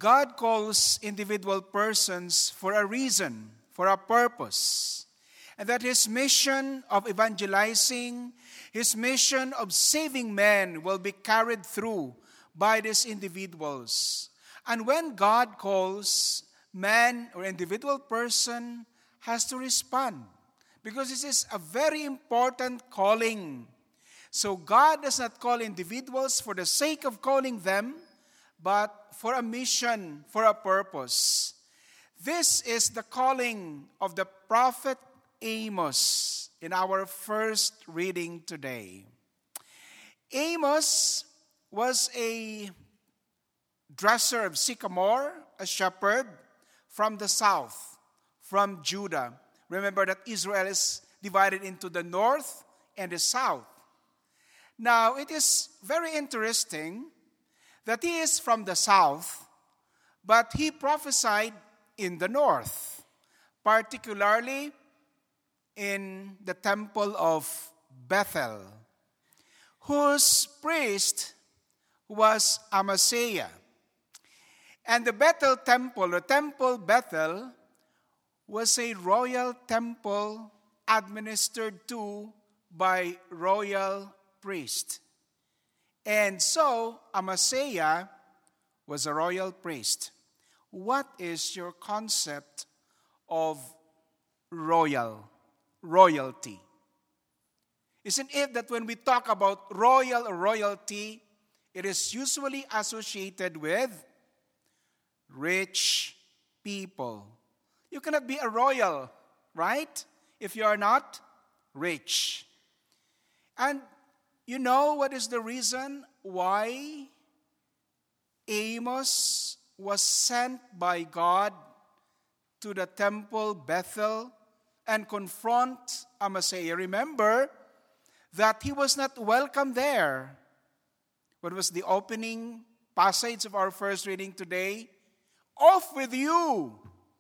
God calls individual persons for a reason, for a purpose. And that His mission of evangelizing, His mission of saving men will be carried through by these individuals. And when God calls, man or individual person has to respond. Because this is a very important calling. So God does not call individuals for the sake of calling them, but for a mission, for a purpose. This is the calling of the prophet Amos in our first reading today. Amos was a dresser of sycamore, a shepherd from the south, from Judah. Remember that Israel is divided into the north and the south. Now, it is very interesting that he is from the south, but he prophesied in the north, particularly in the temple of Bethel, whose priest was Amaziah. And the Bethel temple, the temple Bethel, was a royal temple administered to by royal priest. And so, Amaziah was a royal priest. What is your concept of royalty? Isn't it that when we talk about royal or royalty, it is usually associated with rich people? You cannot be a royal, right? If you are not rich. And you know what is the reason why Amos was sent by God to the temple Bethel and confront Amaziah? Remember that he was not welcome there. What was the opening passage of our first reading today? Off with you!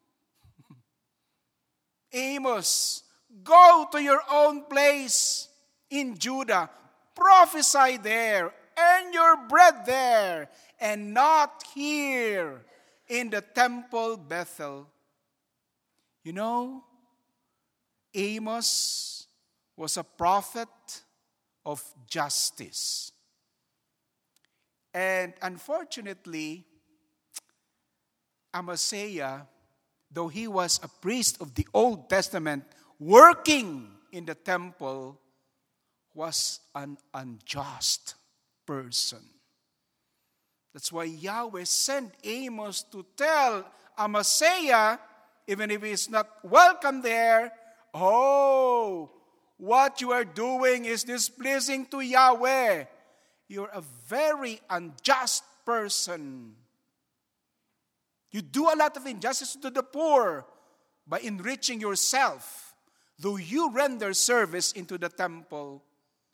Amos, go to your own place in Judah. Prophesy there. Earn your bread there. And not here in the temple Bethel. You know, Amos was a prophet of justice. And unfortunately, Amaziah, though he was a priest of the Old Testament, working in the temple, was an unjust person. That's why Yahweh sent Amos to tell Amaziah, even if he is not welcome there, oh, what you are doing is displeasing to Yahweh. You're a very unjust person. You do a lot of injustice to the poor by enriching yourself, though you render service into the temple.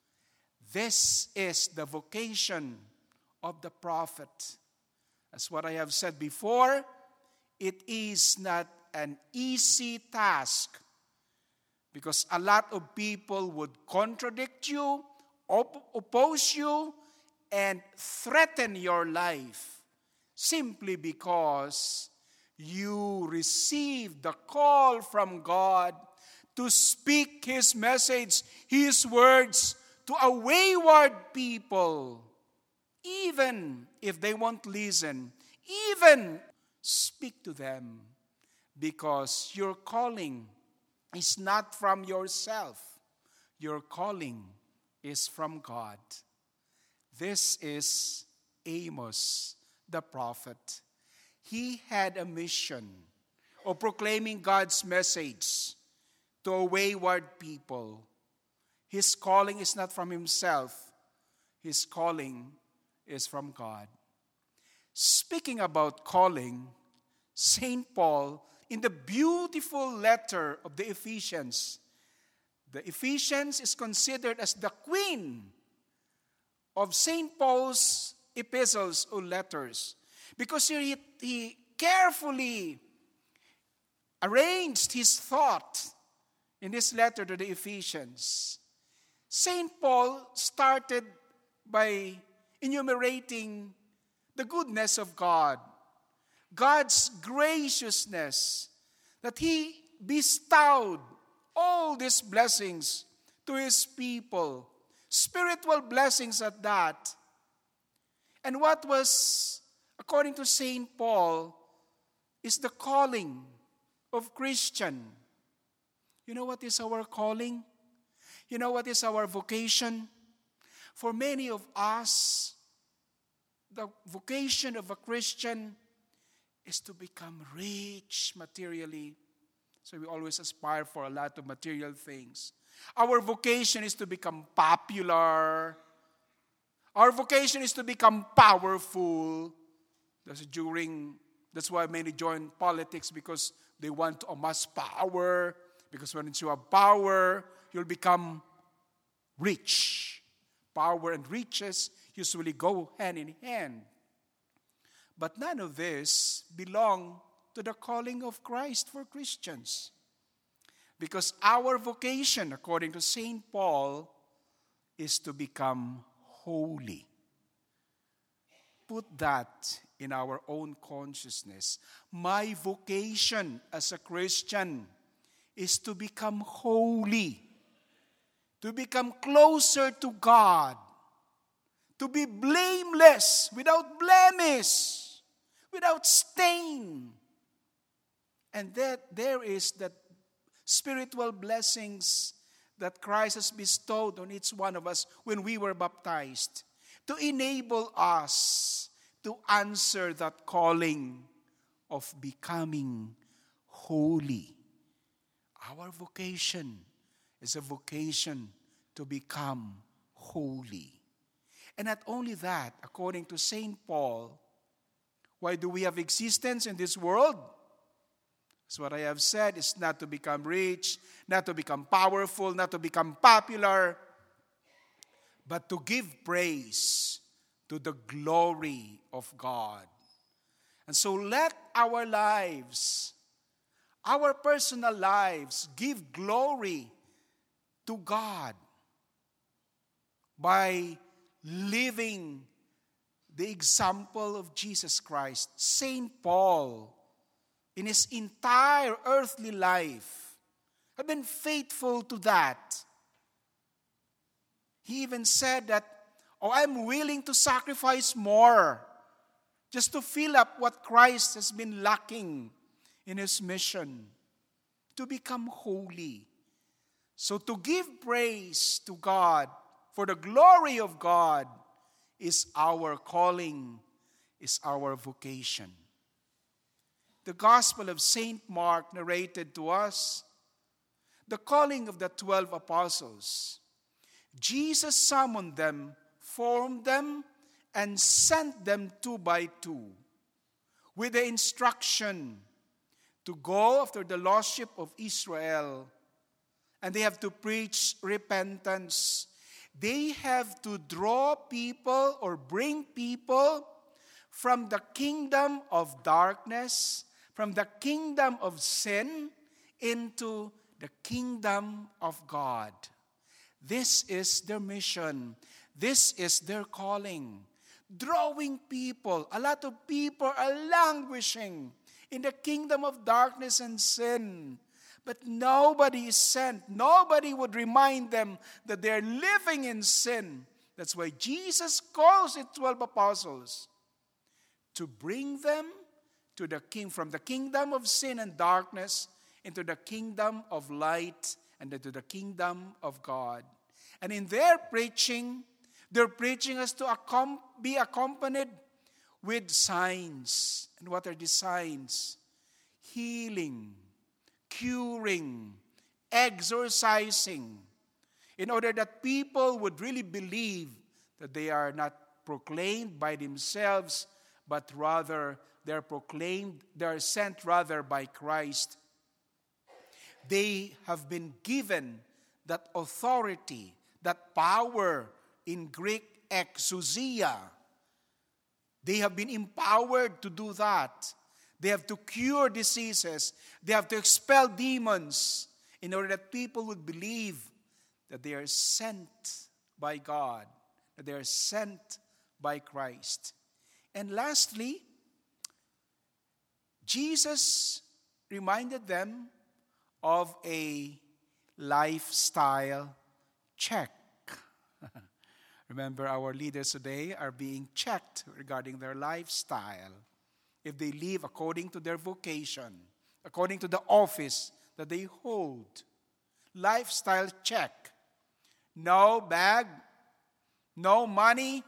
This is the vocation of the prophet. As what I have said before, it is not an easy task because a lot of people would contradict you, oppose you, and threaten your life simply because you received the call from God to speak His message, His words to a wayward people. Even if they won't listen, even speak to them, because your calling is not from yourself. Your calling is from God. This is Amos, the prophet. He had a mission of proclaiming God's message to a wayward people. His calling is not from himself. His calling is from God. Speaking about calling, St. Paul, in the beautiful letter of the Ephesians is considered as the queen of St. Paul's epistles or letters, because he carefully arranged his thought in this letter to the Ephesians. St. Paul started by enumerating the goodness of God, God's graciousness, that He bestowed all these blessings to His people, spiritual blessings at that. And what was, according to St. Paul, is the calling of Christian. You know what is our calling? You know what is our vocation? For many of us, the vocation of a Christian is to become rich materially. So we always aspire for a lot of material things. Our vocation is to become popular. Our vocation is to become powerful. That's why many join politics, because they want to amass power. Because when you have power, you'll become rich. Power and riches usually go hand in hand. But none of this belong to the calling of Christ for Christians. Because our vocation, according to St. Paul, is to become holy. Put that in our own consciousness. My vocation as a Christian is to become holy, to become closer to God, to be blameless, without blemish, without stain. And that there is that spiritual blessings that Christ has bestowed on each one of us when we were baptized, to enable us to answer that calling of becoming holy. Our vocation is a vocation to become holy. And not only that, according to St. Paul, why do we have existence in this world? That's what I have said. It's not to become rich, not to become powerful, not to become popular, but to give praise to the glory of God. And so let our lives, our personal lives, give glory to God by living the example of Jesus Christ. St. Paul, in his entire earthly life, have been faithful to that. He even said that, I'm willing to sacrifice more just to fill up what Christ has been lacking in his mission, to become holy. So to give praise to God for the glory of God is our calling, is our vocation. The Gospel of St. Mark narrated to us the calling of the 12 apostles. Jesus summoned them, formed them, and sent them 2 by 2 with the instruction to go after the lost sheep of Israel. And they have to preach repentance. They have to draw people or bring people from the kingdom of darkness, from the kingdom of sin, into the kingdom of God. This is their mission. This is their calling. Drawing people. A lot of people are languishing in the kingdom of darkness and sin. But nobody is sent. Nobody would remind them that they're living in sin. That's why Jesus calls it 12 apostles, to bring them to the king, from the kingdom of sin and darkness into the kingdom of light and into the kingdom of God. And in their preaching us to be accompanied with signs. And what are the signs? Healing, curing, exorcising, in order that people would really believe that they are not proclaimed by themselves, but rather they are sent rather by Christ. They have been given that authority, that power, in Greek exousia. They have been empowered to do that. They have to cure diseases. They have to expel demons in order that people would believe that they are sent by God, that they are sent by Christ. And lastly, Jesus reminded them of a lifestyle check. Remember, our leaders today are being checked regarding their lifestyle. If they live according to their vocation, according to the office that they hold. Lifestyle check. No bag, no money,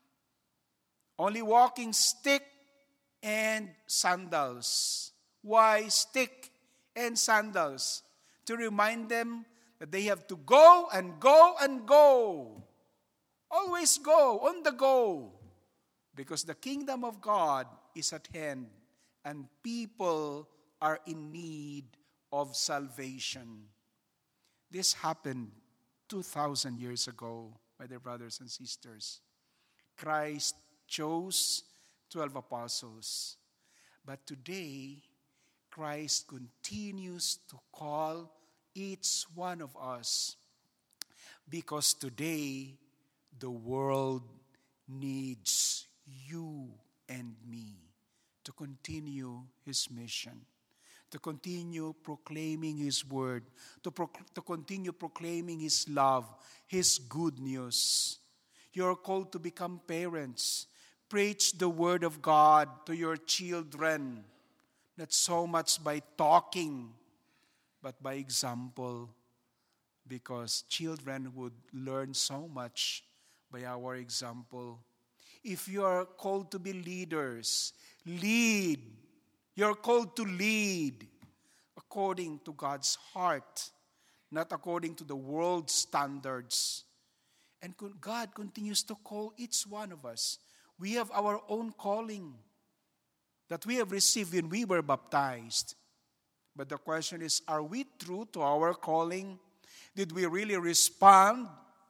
only walking stick and sandals. Why stick and sandals? To remind them that they have to go and go and go. Always go, on the go. Because the kingdom of God is at hand and people are in need of salvation. This happened 2,000 years ago, my dear brothers and sisters. Christ chose 12 apostles. But today, Christ continues to call each one of us because today, the world needs you and me to continue His mission, to continue proclaiming His word, to continue proclaiming His love, His good news. You're called to become parents. Preach the word of God to your children, not so much by talking, but by example, because children would learn so much by our example. If you are called to be leaders, lead. You're called to lead according to God's heart, not according to the world's standards. And God continues to call each one of us. We have our own calling that we have received when we were baptized. But the question is, are we true to our calling? Did we really respond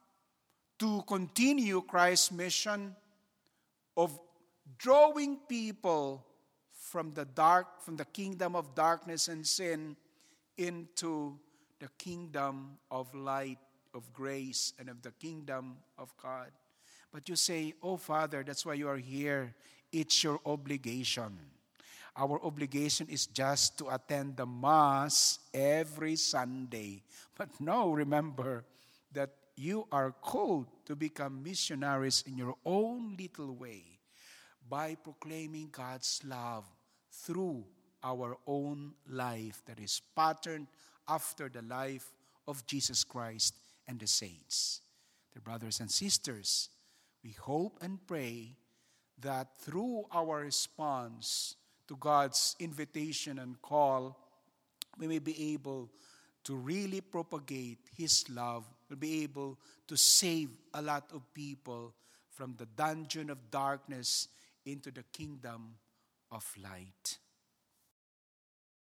to continue Christ's mission of drawing people from the kingdom of darkness and sin into the kingdom of light, of grace, and of the kingdom of God? But you say, oh Father, that's why you are here. It's your obligation. Our obligation is just to attend the Mass every Sunday. But no, remember that you are called to become missionaries in your own little way by proclaiming God's love through our own life that is patterned after the life of Jesus Christ and the saints. Dear brothers and sisters, we hope and pray that through our response to God's invitation and call, we may be able to really propagate His love. We'll be able to save a lot of people from the dungeon of darkness into the kingdom of light.